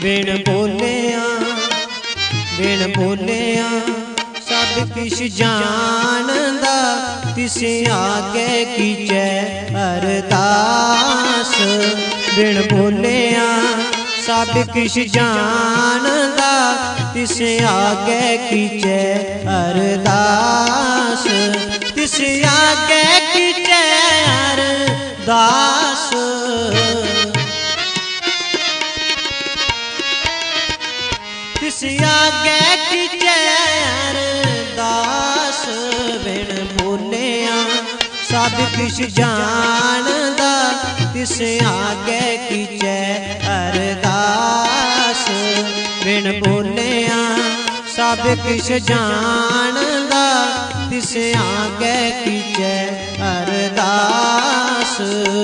बिन बोलिया सब किश जानदा तिस आगे कीजे अरदास। बिन बोलिया सब किश जानदा तिस आगे कीजे अरदास। तिस आगे कीजे अरदास। तिस आगे कीजे अरदास। बिन बोलिया सब किश जानदा तिस आगे कीजे अरदास। बिन बोलिया सब किश जानदा तिस आगे कीजे अरदास।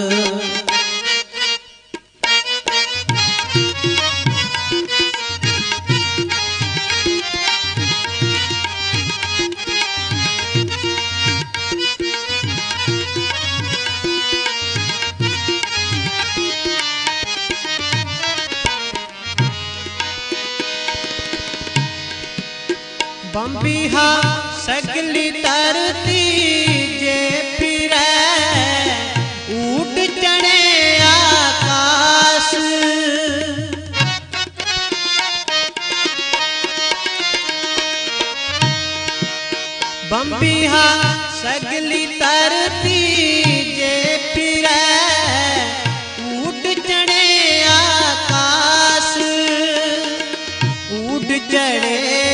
बंबिहा सगली धरती जे फिरे ऊट चढ़े आकाश। बंबिहा सगली धरती जे फिरे ऊट चढ़े आकाश। ऊट चढ़े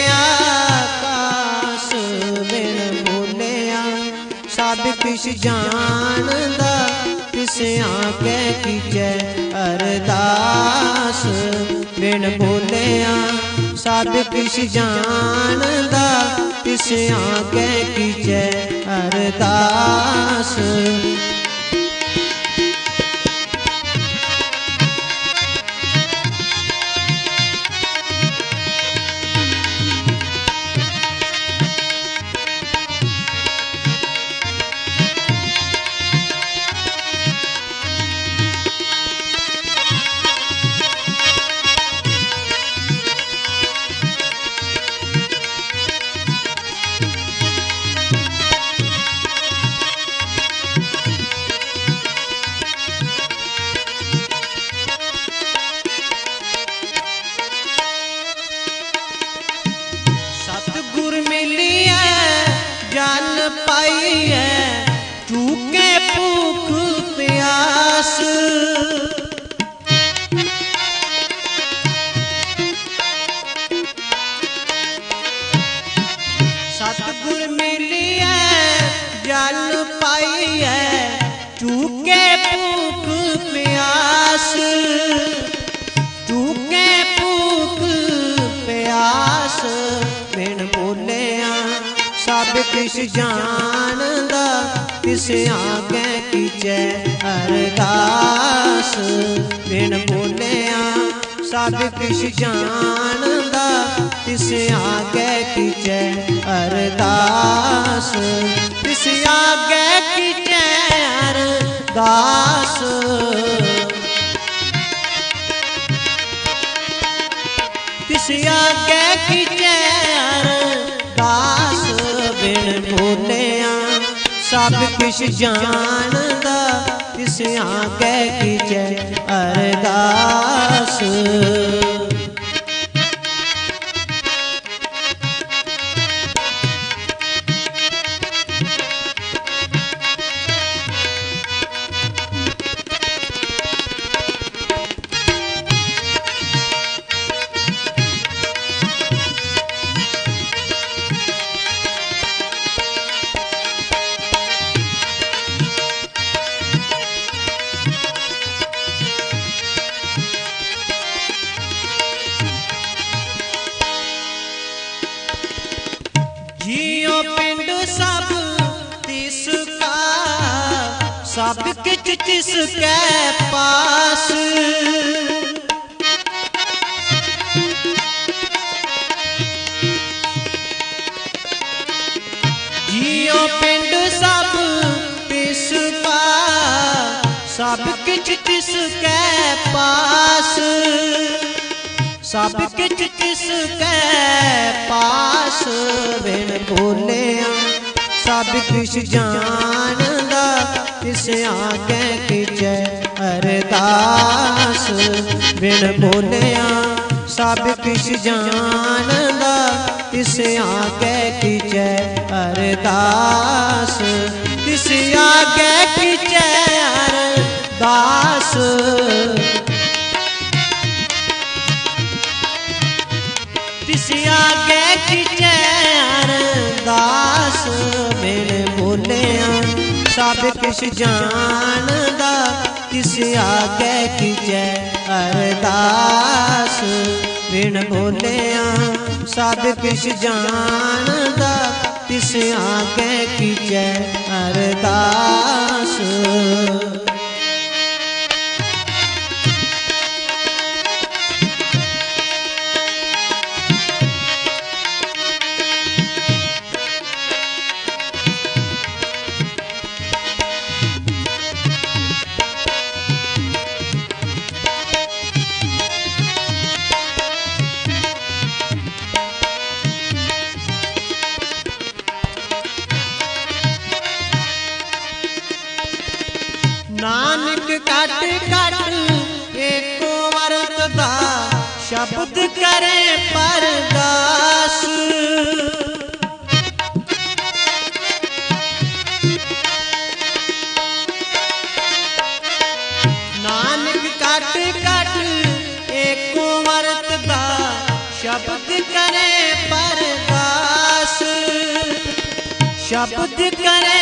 सब किश जानदा तिस आगे कीजे अरदास। बिन बोलिया सब किश जानदा तिस आगे कीजे अरदास। सतगुर मिलिया जल पाइए चूके भूख प्यास। सतगुर मिलिया जल पाइए चूके भूख प्यास। चूके भूख प्यास। बिन बोलिया सब किश जानदा तिस आगे कीजे अरदास। बिन बोलिया सब किश जानदा तिस आगे कीजे अरदास। तिस आगे कीजे अरदास। तिस आगे कीजे अरदास। बिन बोलिया सब किश जानदा तिस आगे कीजे अरदास। जियो पिंड सब तिसका सब किच तिसके पास। जियो पिंड सब तिसका सब किच तिसके पास। सब किछ तिसके पास बिन बोलिया सब किछ जानदा तिस आगे कीजे अरदास बिन बोलिया सब किछ जानदा तिस आगे कीजे अरदास तिस आगे कीजे अरदास तिस आगे कीजे अरदास बिन बोलिया सब किछ जानदा तिस आगे कीजे अरदास बिन बोलिया सब किछ जानदा तिस आगे कीजे अरदास नानक कट कट एको वरत दा शब्द करे परदास नानक कट कट एको वरत दा शब्द करे परदास शब्द करे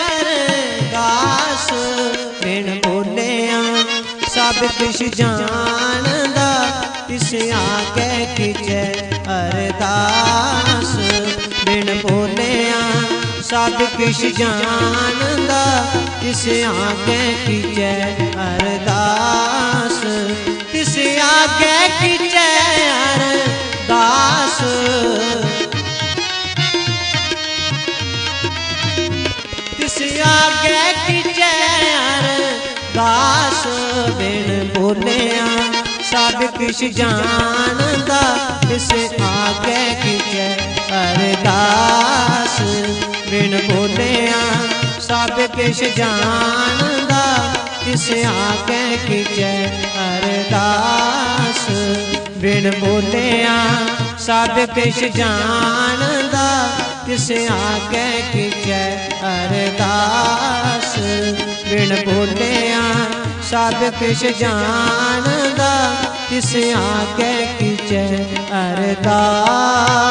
परदास बिन बोलिया सब किछ जानदा तिस आगे कीजे अरदास बिन बोलिया सब किछ जानदा तिस आगे कीजे अरदास तिस आगे कीजे अरदास तिस आगे कीजे अरदास बिन बोलिया सब किछ जानदा तिस आगे कीजे अरदास बिन बोलिया सब किछ जानदा तिस आगे कीजे अरदास बिन बोलिया सब किछ जानदा तिस आगे कीजे अरदास बिन बोलिया सब किछ जानदा तिस आगे कीजे अरदास।